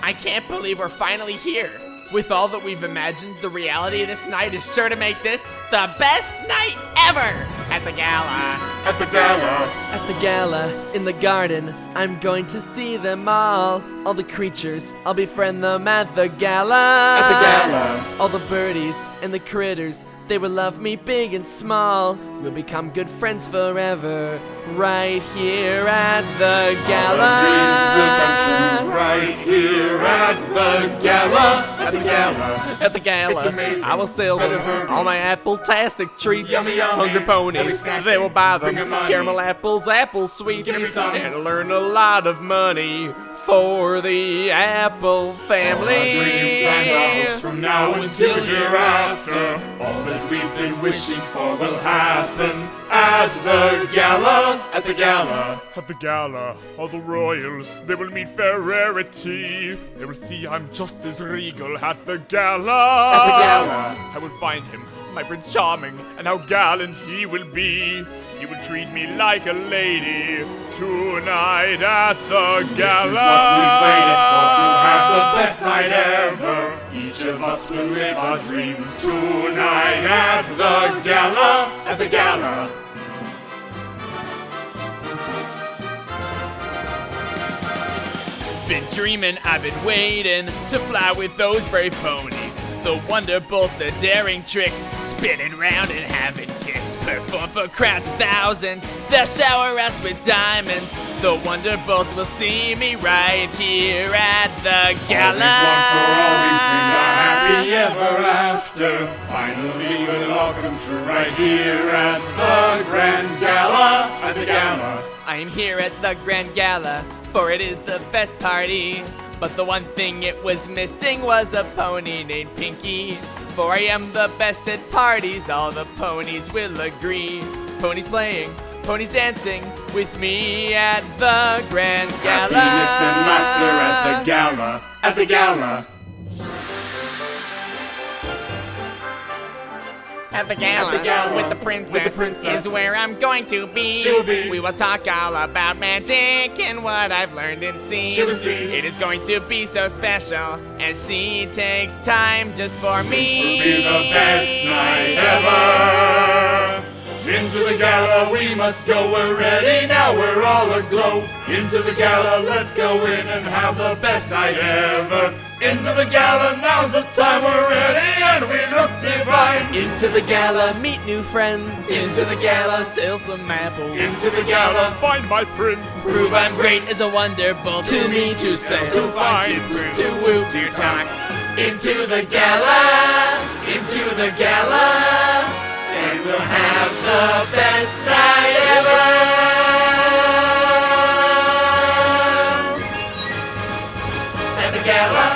I can't believe we're finally here. With all that we've imagined, the reality of this night is sure to make this the best night ever! At the gala. At the gala. At the gala, in the garden, I'm going to see them all. All the creatures, I'll befriend them at the gala. At the gala. All the birdies and the critters, they will love me big and small. We'll become good friends forever, right here at the gala. Our dreams will come true right here at the gala. At the gala. At the gala, It's amazing. I will sell them Better all my apple-tastic treats. Yummy, yummy. Hungry ponies, Every snack they will buy them. bring 'em money. Caramel apples, apple sweets, Give me some. and earn a lot of money for the Apple family. Our dreams and our hopes from now until hereafter. All that we've been wishing for will happen at the gala. At the gala. At the gala, all the royals, they will meet fair rarity. They will see I'm just as regal at the gala. At the gala. I will find him, my Prince Charming, and how gallant he will be. He will treat me like a lady tonight at the gala. This is what we've waited for, to have the best night ever. Each of us will live our dreams tonight at the gala. At the gala. Been dreaming, I've been waiting to fly with those brave ponies. The Wonderbolts, the daring tricks, spinning round and having kicks. Perform for crowds of thousands, they'll shower us with diamonds. The Wonderbolts will see me right here at the gala. All we've won for all we've dreamed, a happy ever after. Finally it'll all come true right here at the grand gala. At the gala. I am here at the Grand Gala, for it is the best party. But the one thing it was missing was a pony named Pinky. For I am the best at parties, all the ponies will agree. Ponies playing, ponies dancing with me at the Grand Gala. Happiness and laughter at the gala. At the gala. At the gala, At the gala, with the princess, princess. is where I'm going to be. She'll be. We will talk all about magic and what I've learned and seen. She'll see. It is going to be so special as she takes time just for me. This will be the best night ever. Into the gala we must go, we're ready now, we're all aglow. Into the gala, let's go in and have the best night ever. Into the gala, now's the time, we're ready and we look divine. Into the gala, meet new friends. Into the gala, sell some apples. into the gala, Find my prince. Prove I'm great as a Wonderbolt. To me, to say, to find, to woo, to talk. into the gala, into the gala. And we'll have the best night ever. At the gala.